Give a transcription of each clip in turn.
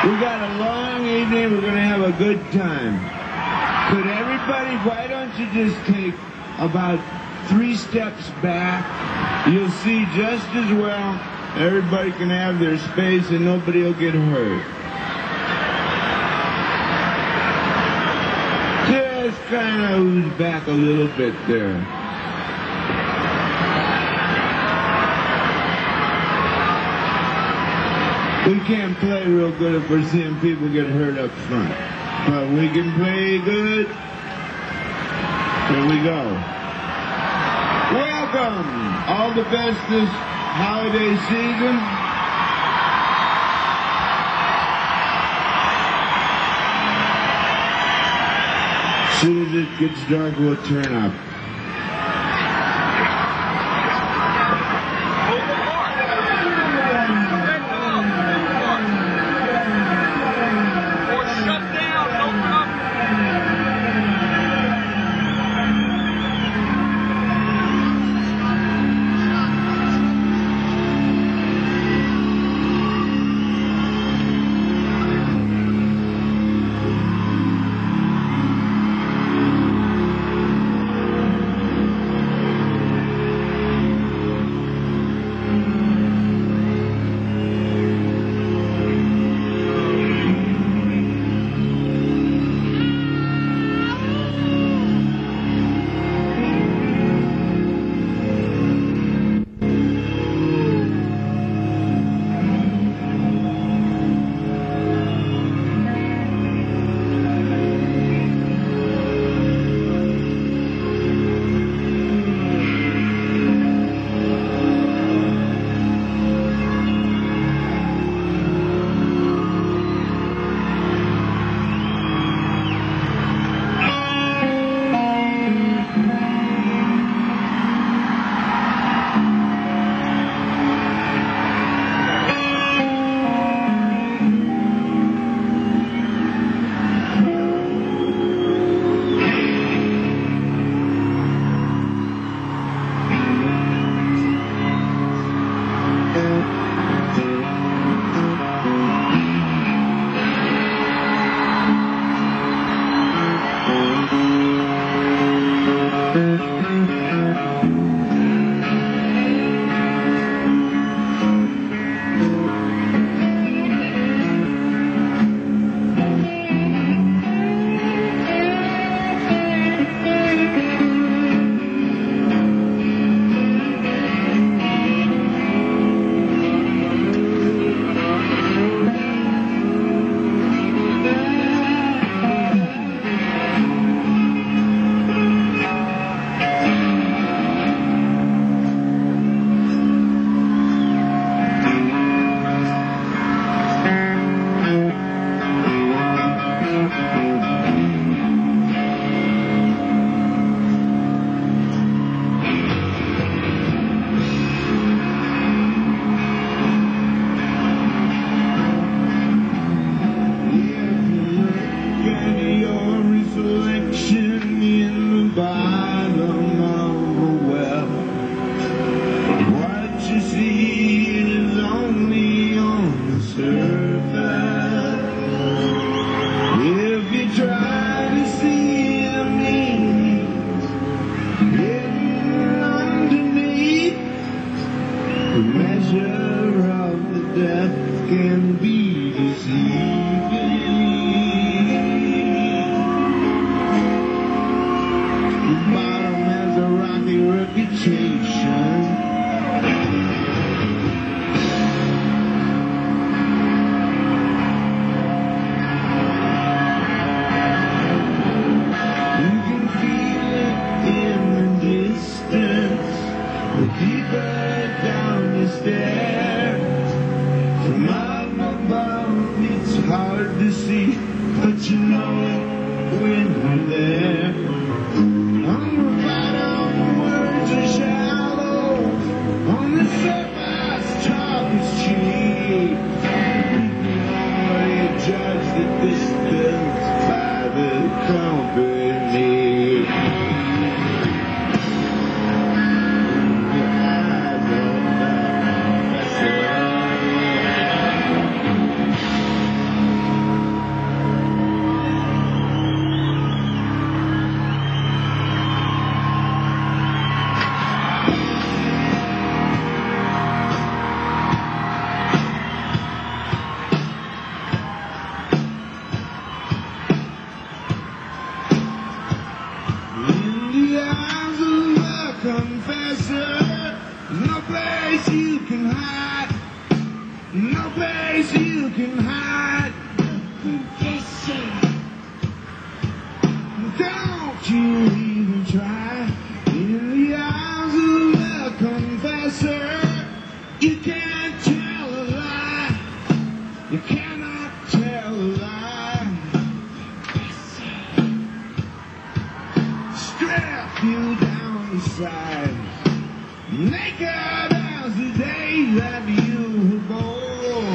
We got a long evening. We're going to have a good time. Could everybody, why don't you just take about 3 steps back? You'll see just as well. Everybody can have their space and nobody will get hurt. Just kind of ooze back a little bit there. We can't play real good if we're seeing people get hurt up front. But we can play good. Here we go. Welcome. All the best this holiday season. As soon as it gets dark, we'll turn up. No place you can hide. Don't you even try. In the arms of a confessor, you can't tell a lie. You cannot tell a lie. Strip you down the sides. Naked as the day that you were born.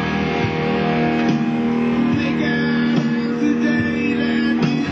Naked as the day that you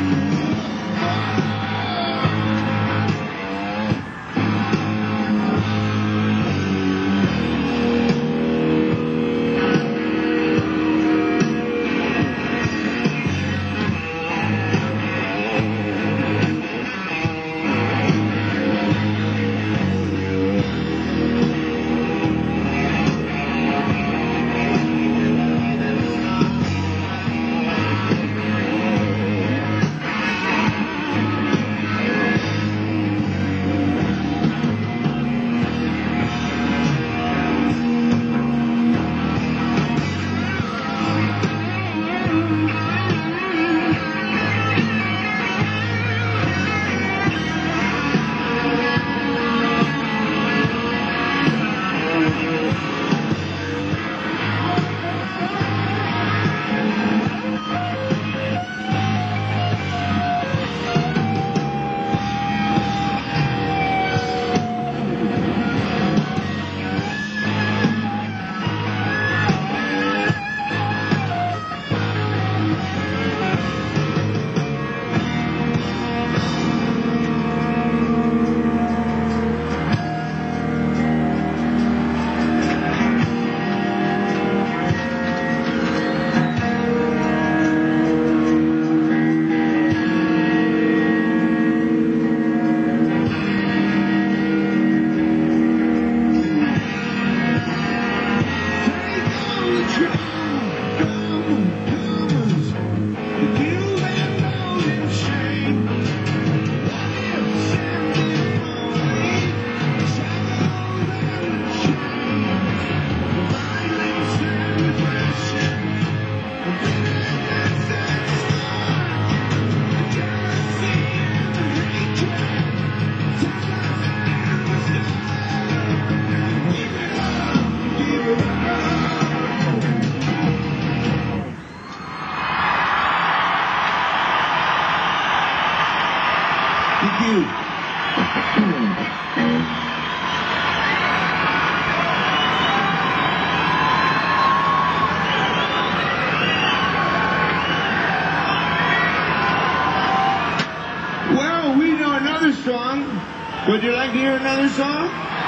Well, we know another song. Would you like to hear another song?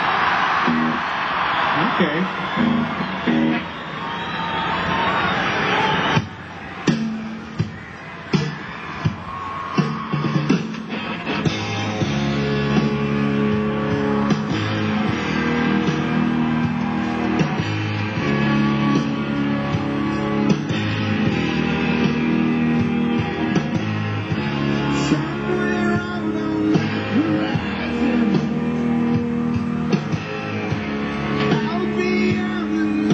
Okay. Out beyond the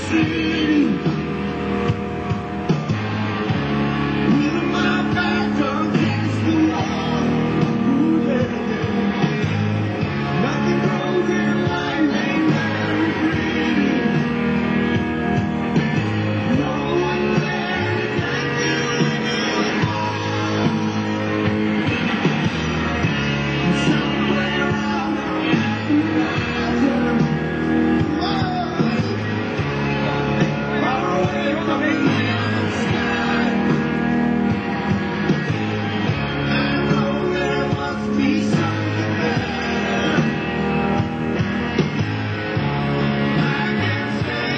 city. With my back against the wall. Ooh, yeah, yeah. Nothing grows in life ain't very pretty. No one there like you anymore. Somewhere on the horizon. Far away from the outside. I know there must be something better. I can stay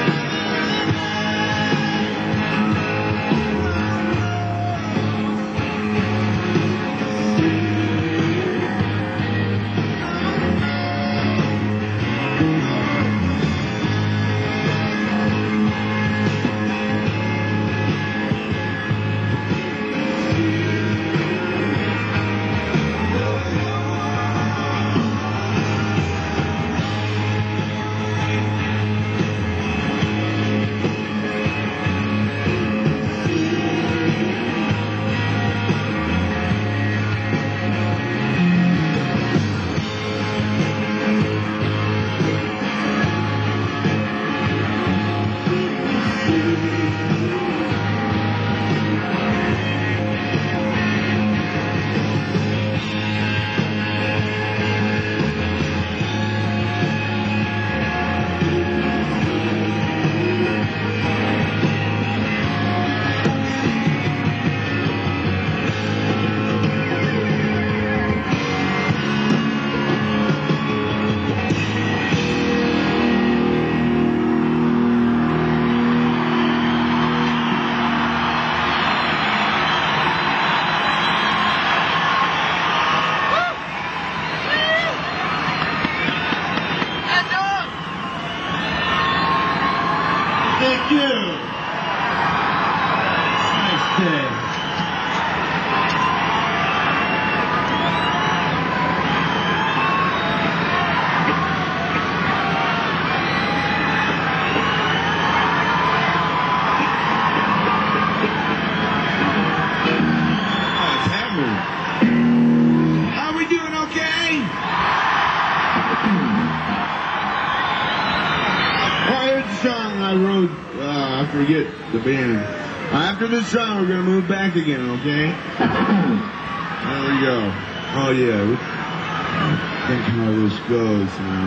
Thank you. Nice day. What's happening? Are we doing okay? Oh, here's the song I wrote. I forget the band. After this song, we're gonna move back again, okay? There we go. Oh yeah. Think how this goes now.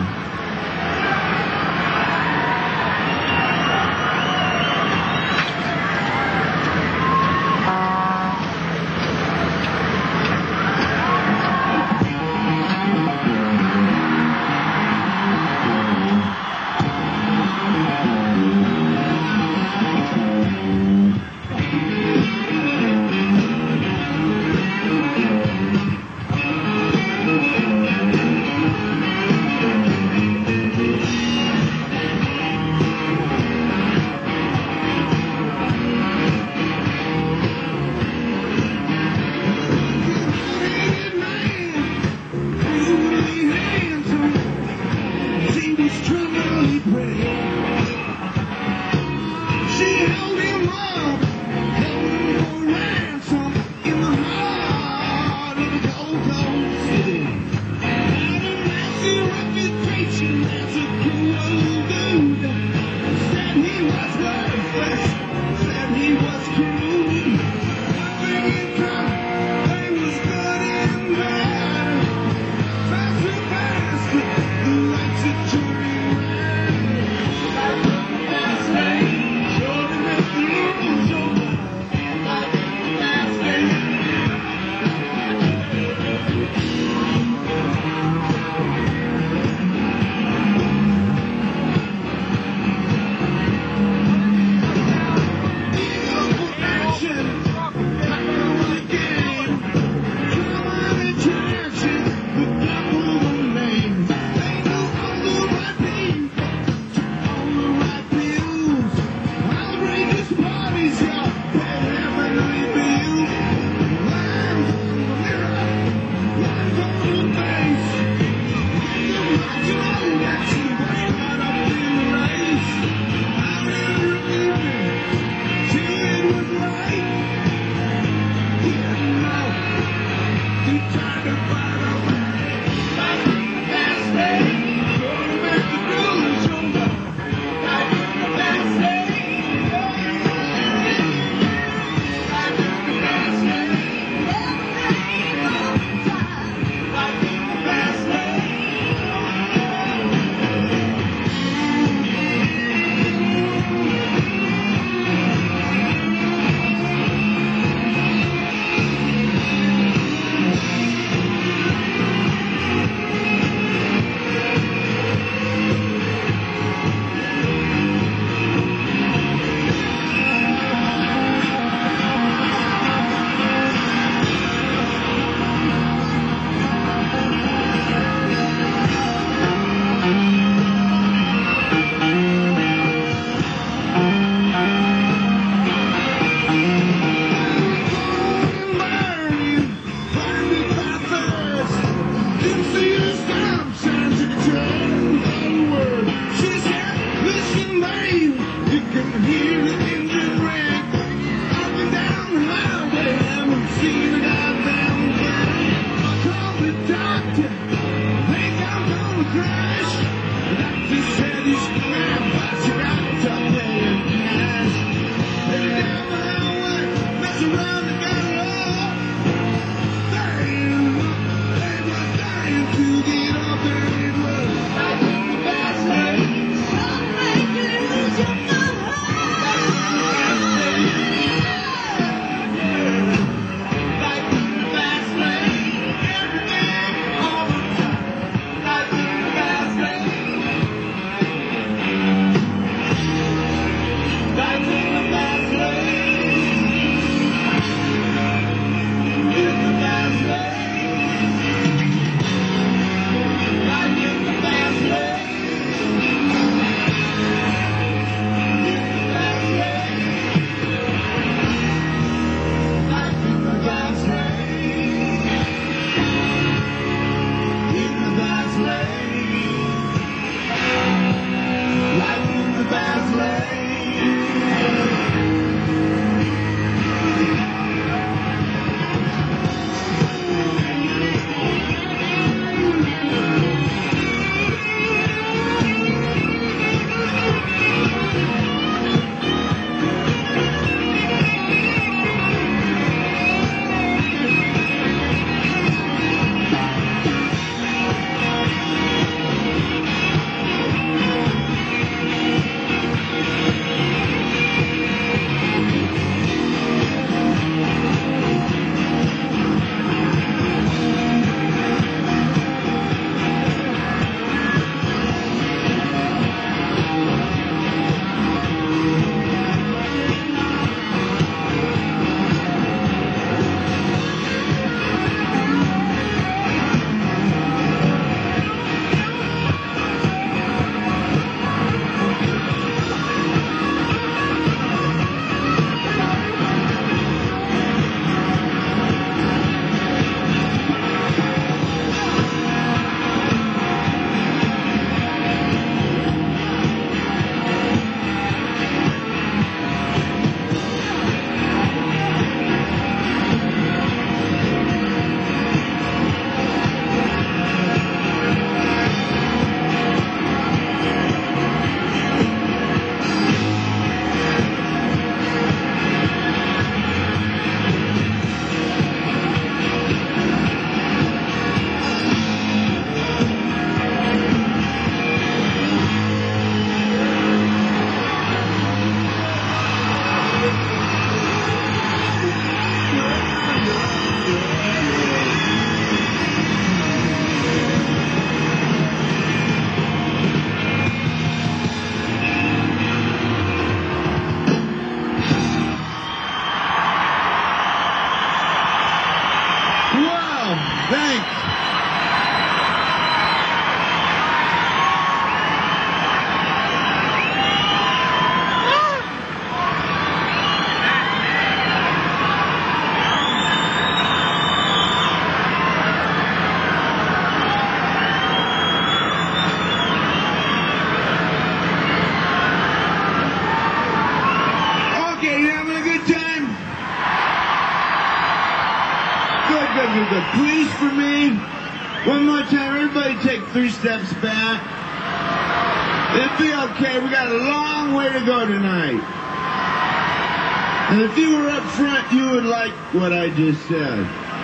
good. Please, for me, one more time, everybody take 3 steps back. It'll be okay. We got a long way to go tonight. And if you were up front, you would like what I just said.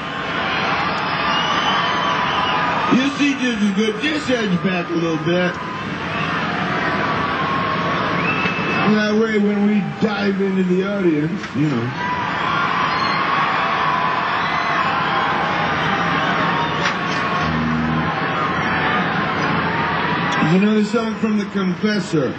You see just as good. Just edge back a little bit. That way when we dive into the audience, you know. There's another song from The Confessor.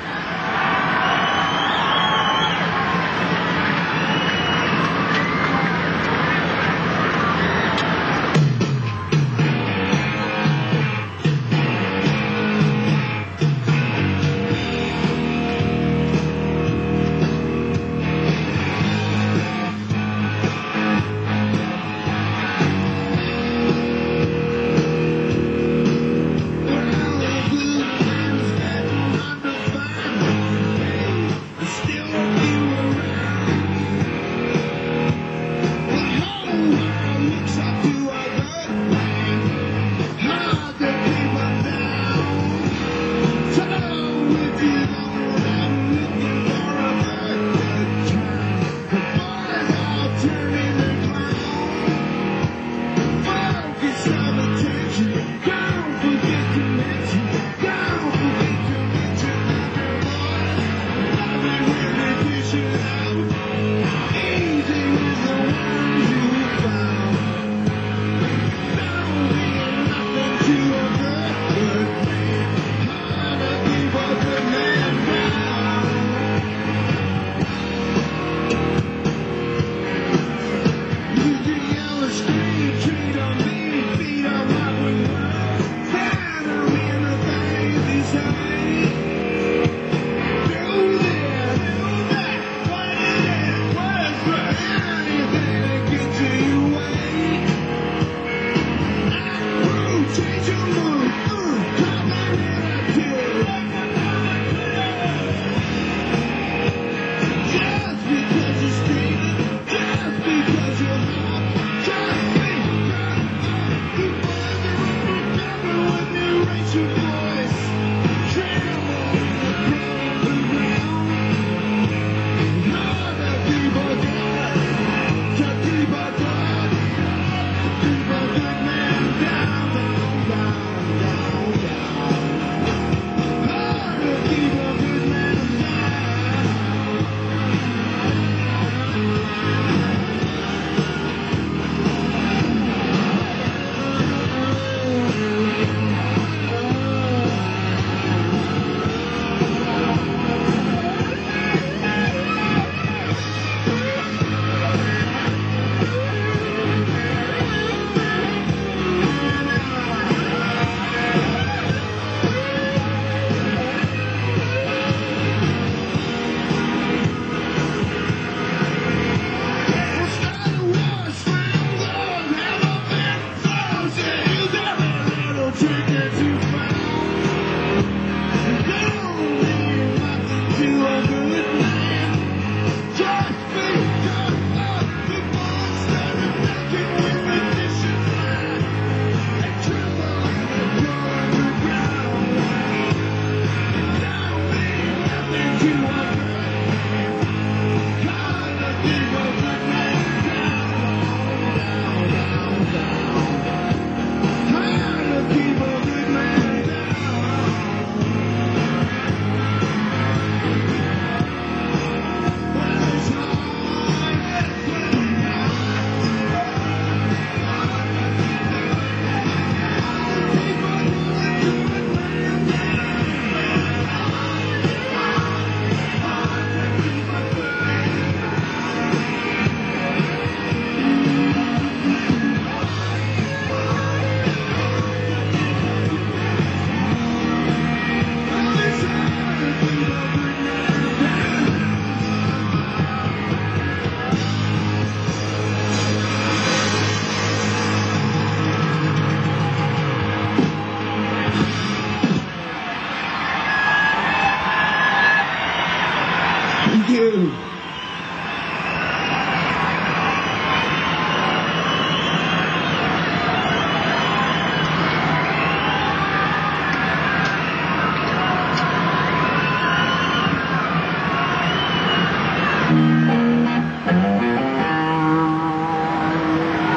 you.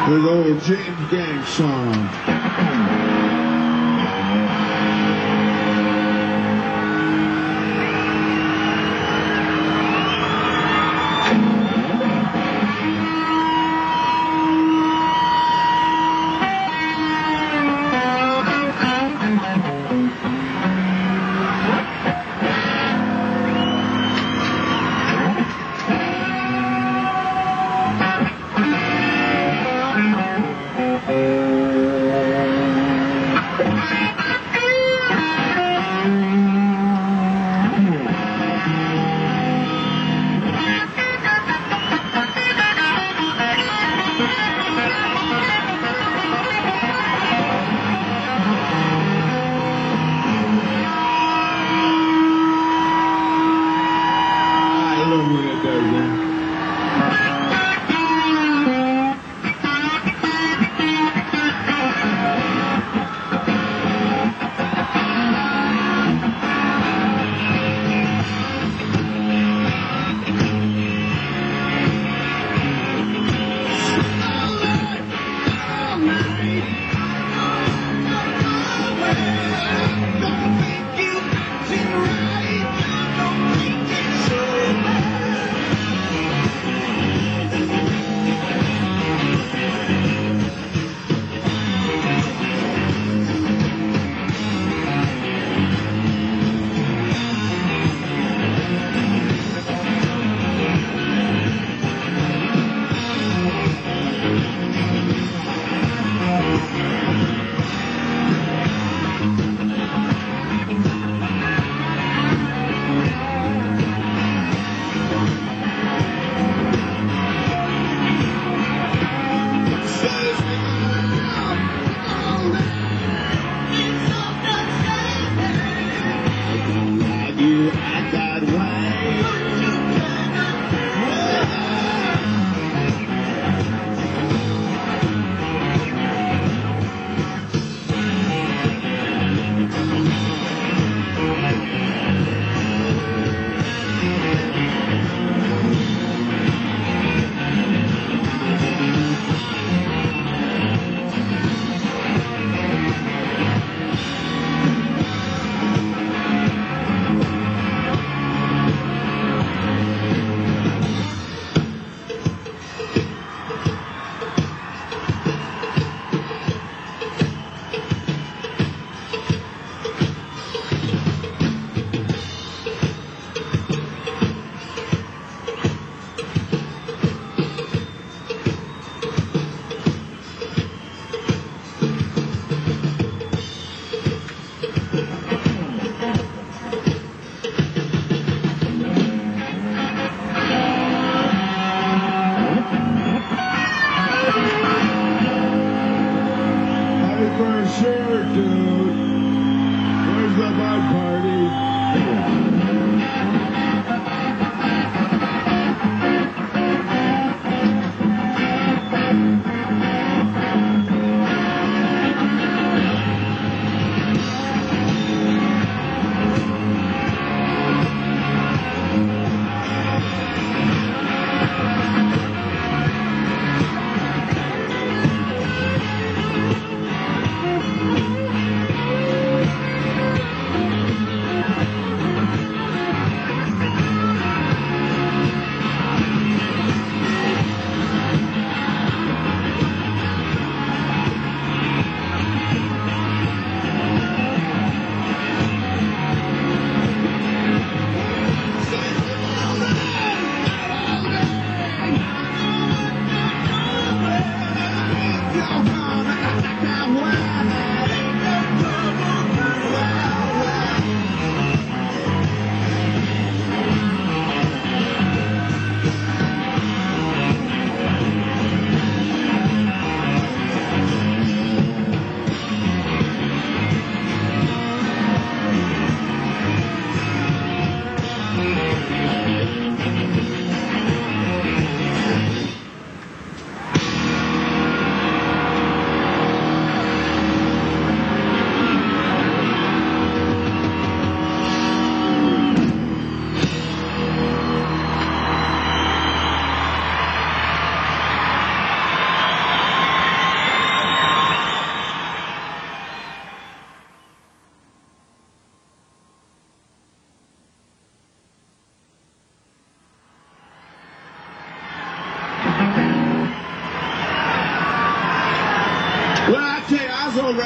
with old James Gang song.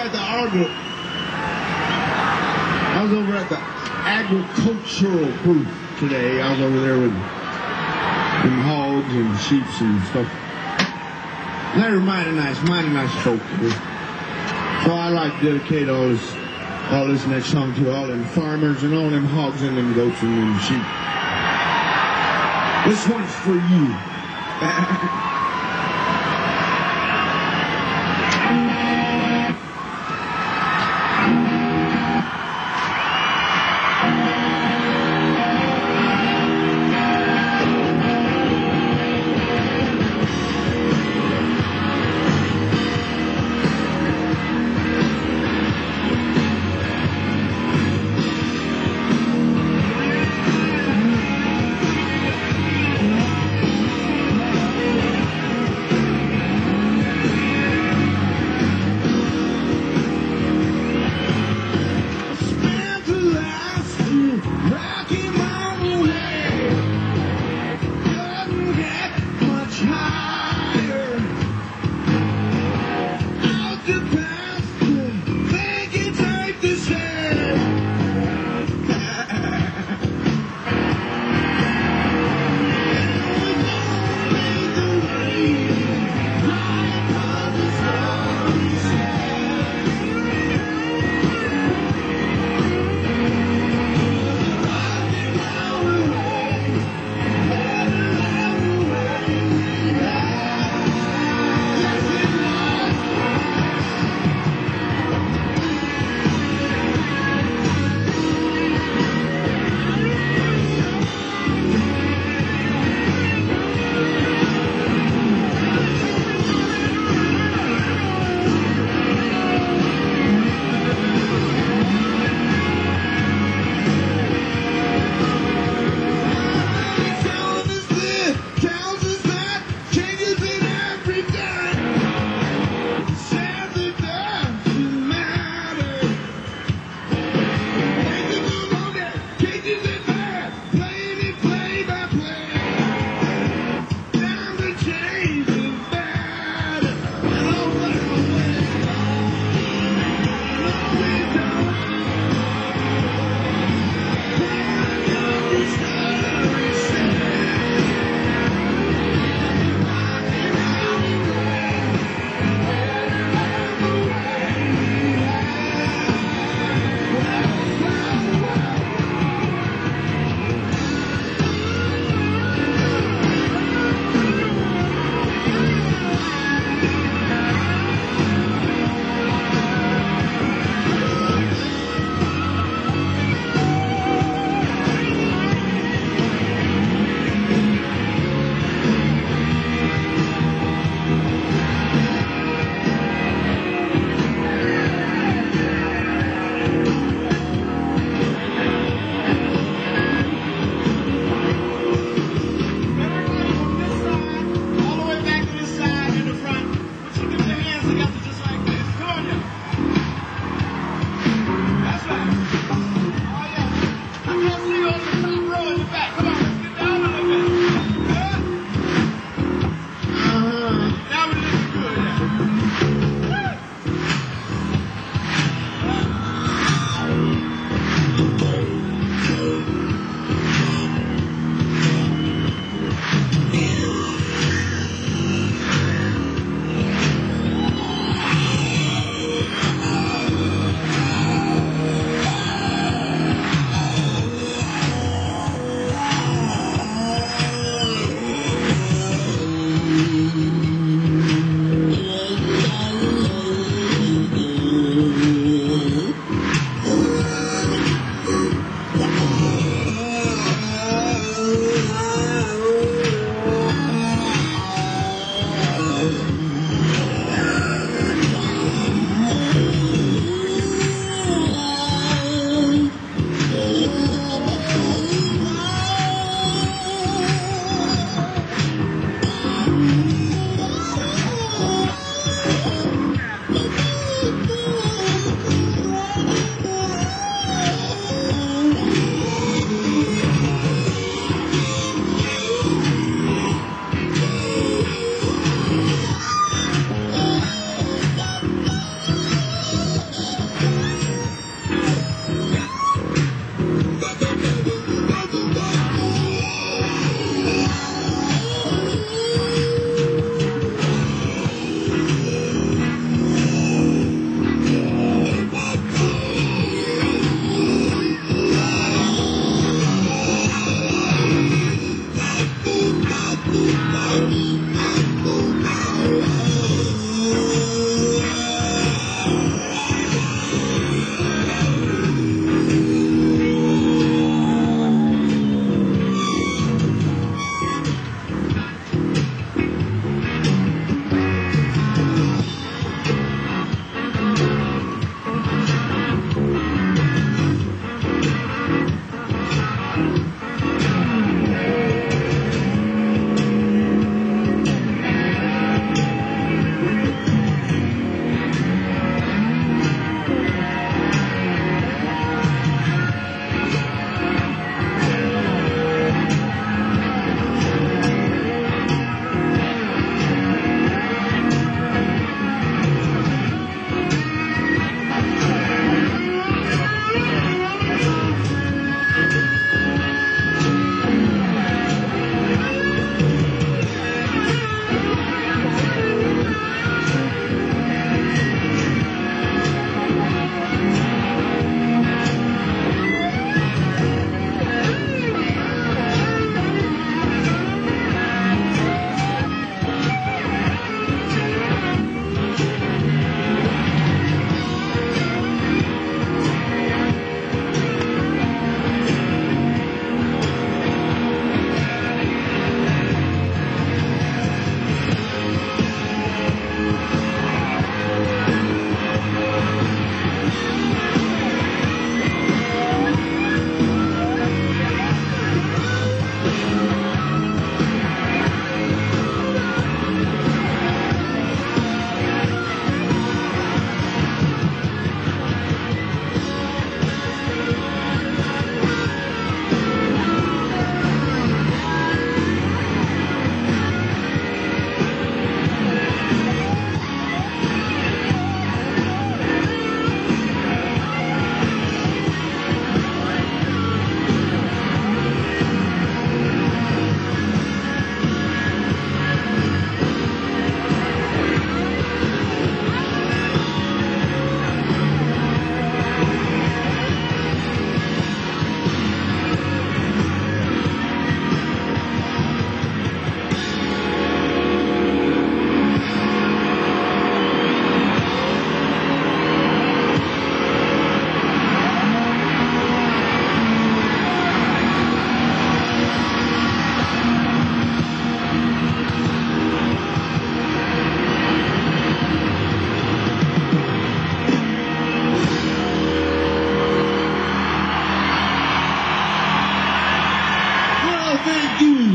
at the agricultural booth today. I was over there with them hogs and sheep and stuff. They were mighty nice folk. So I like to dedicate all this next song to all them farmers and all them hogs and them goats and them sheep. This one's for you.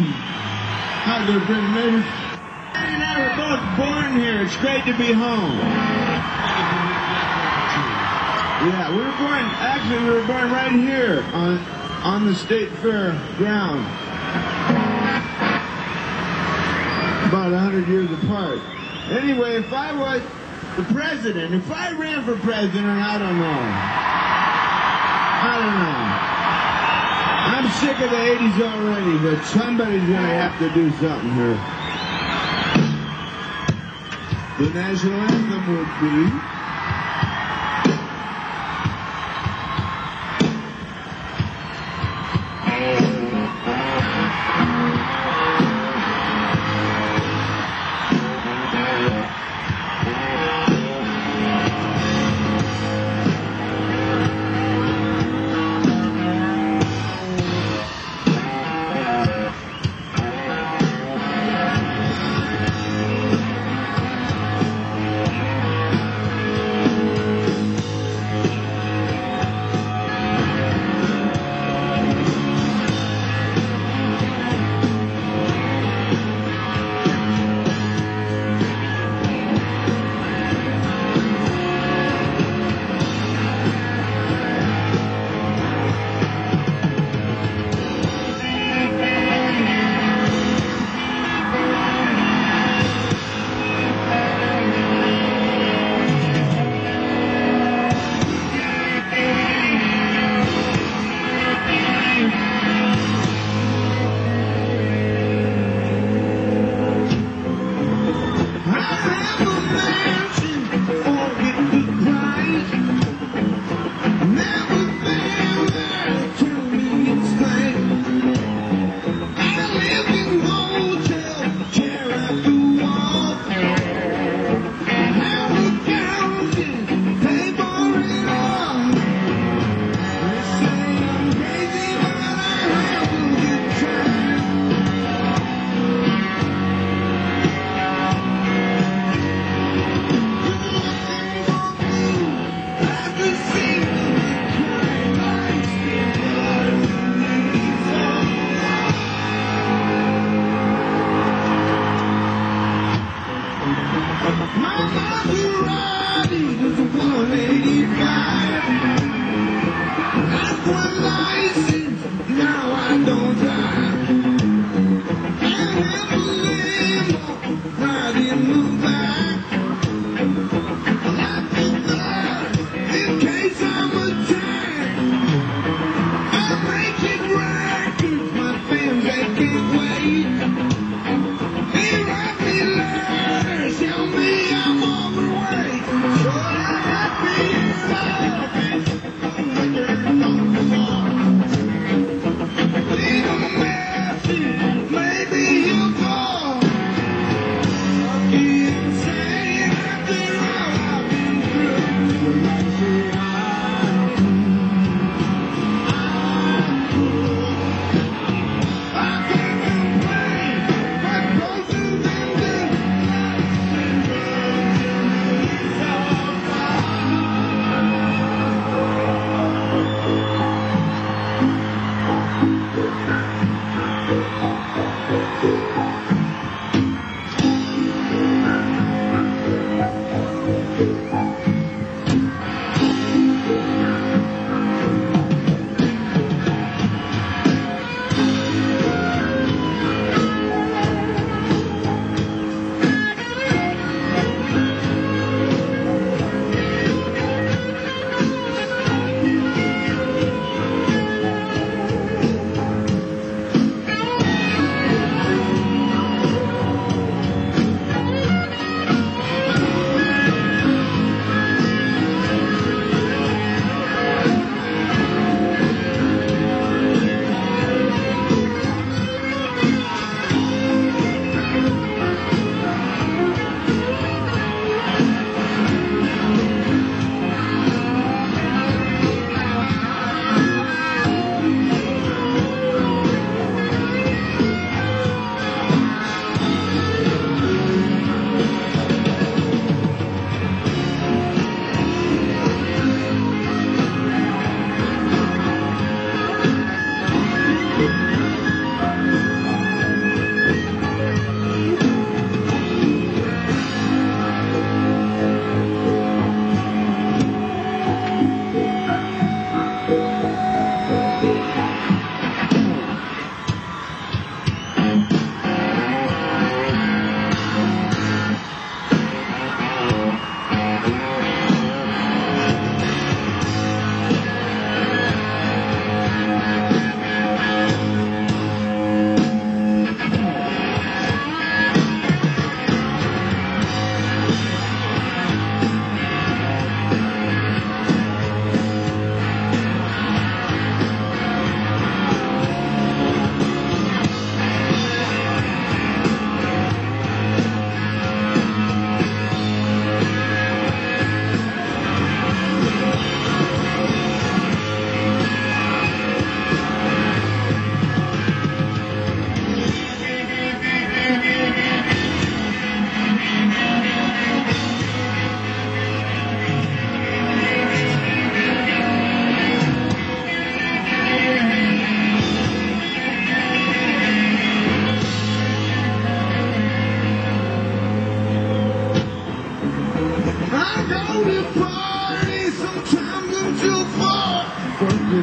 Hi there, Britain neighbors. Harry and I were both born here. It's great to be home. Yeah, we were born right here on the State Fair ground. About 100 years apart. Anyway, if I was the president, if I ran for president, I don't know. I'm sick of the 80s already, but somebody's going to have to do something here. The national anthem would be...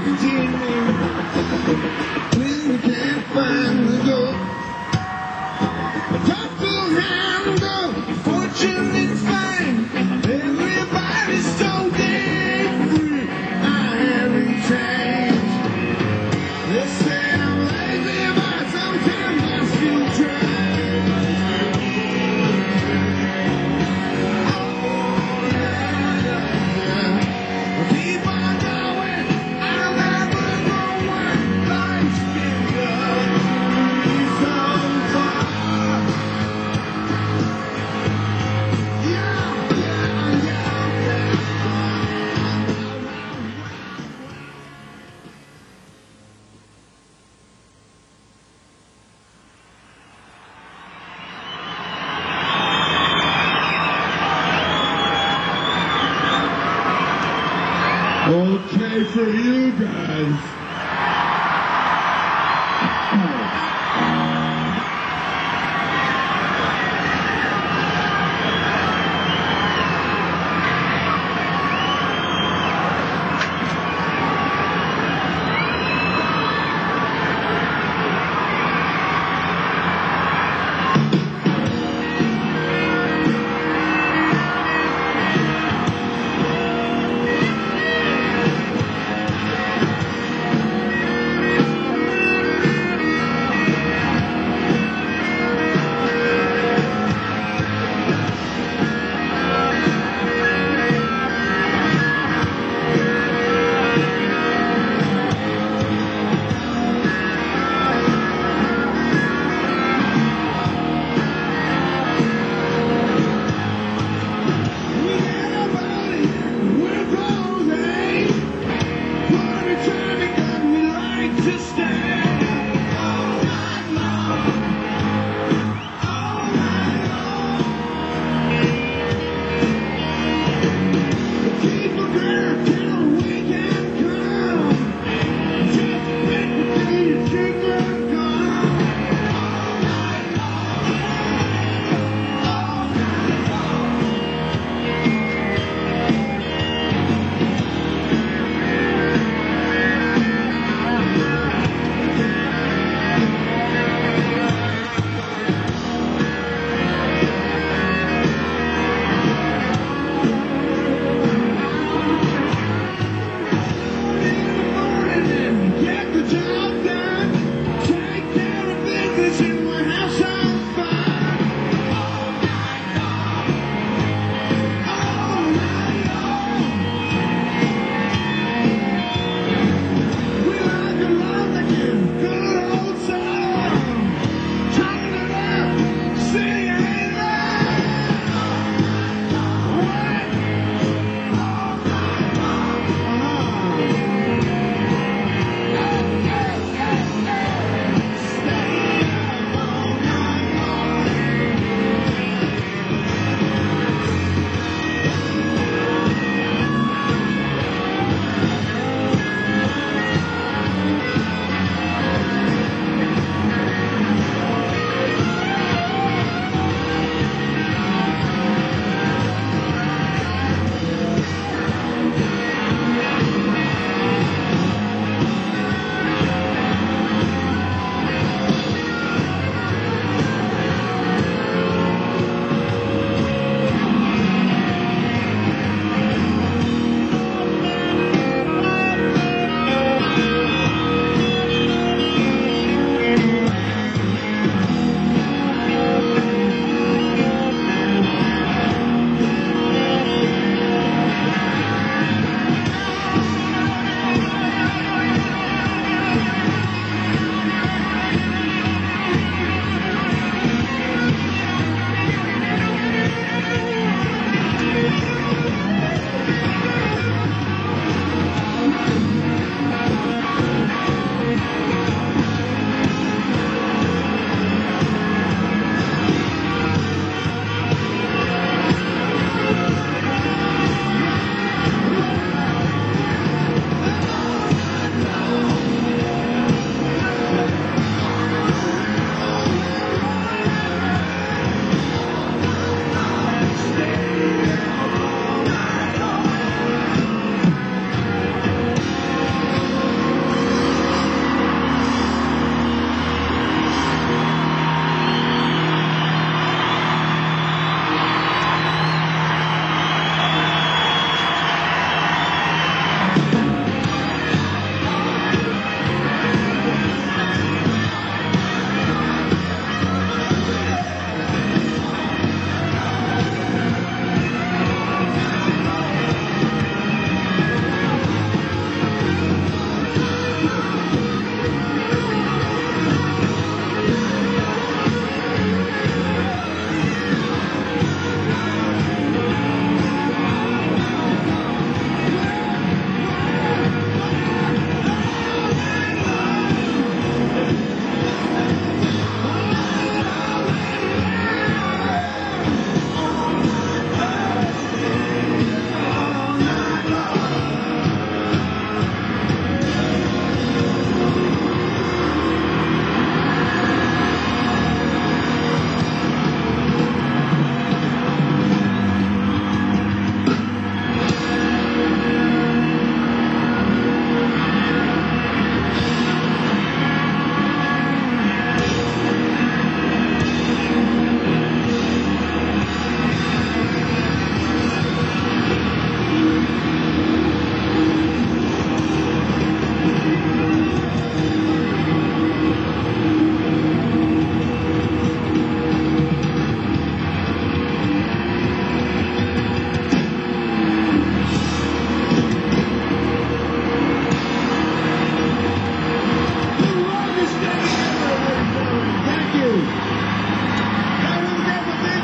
16 when we can't find the goal. Tough to handle, fortune is fine. Everybody's so damn free. I haven't changed. They say I'm lazy, but sometimes I still try. Keep on going, I'll never know when life's been good. So far. Okay for you guys.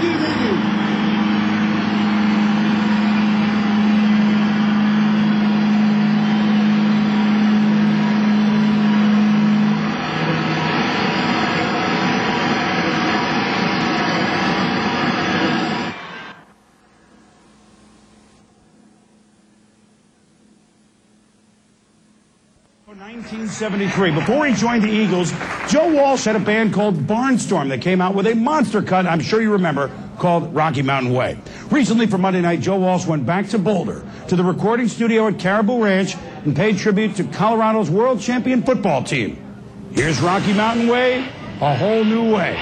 Thank you. In 1973, before he joined the Eagles, Joe Walsh had a band called Barnstorm that came out with a monster cut, I'm sure you remember, called Rocky Mountain Way. Recently, for Monday Night, Joe Walsh went back to Boulder, to the recording studio at Caribou Ranch, and paid tribute to Colorado's world champion football team. Here's Rocky Mountain Way, a whole new way.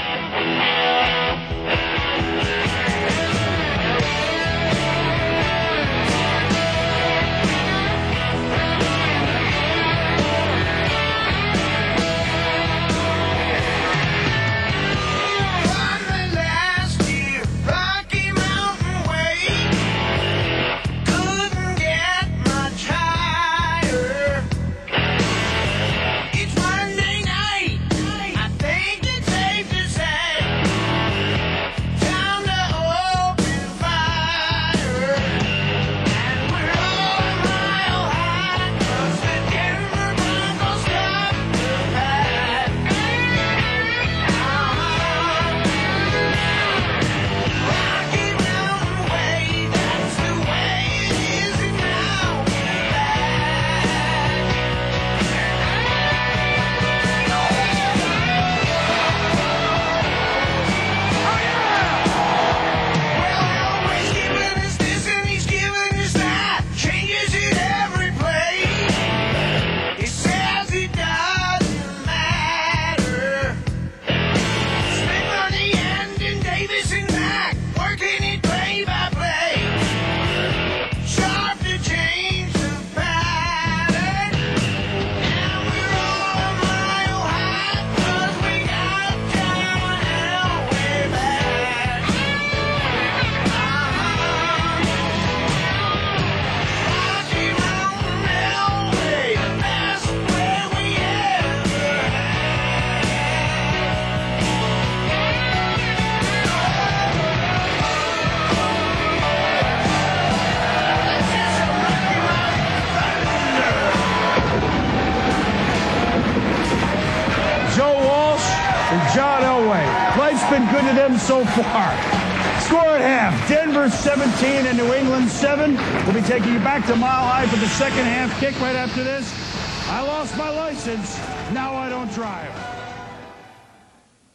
Joe Walsh and John Elway. Life's been good to them so far. Score at half, Denver 17 and New England 7. We'll be taking you back to Mile High for the second half kick right after this. I lost my license, now I don't drive.